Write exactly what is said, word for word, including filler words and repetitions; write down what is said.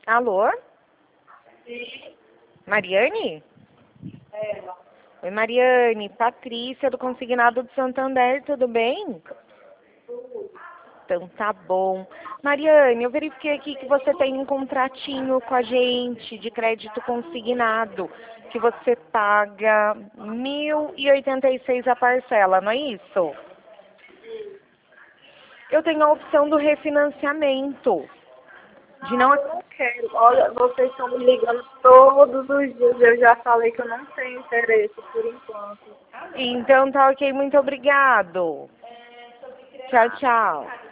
Alô? Sim, Mariane? ela. Oi, Mariane. Patrícia do Consignado do Santander, tudo bem? Então tá bom. Mariane, eu verifiquei aqui que você tem um contratinho com a gente de crédito consignado, que você paga mil e oitenta e seis a parcela, não é isso? Eu tenho a opção do refinanciamento. De Não, não... eu não quero. Olha, vocês estão me ligando todos os dias. Eu já falei que eu não tenho interesse por enquanto. Então tá ok, muito obrigado. Tchau, tchau.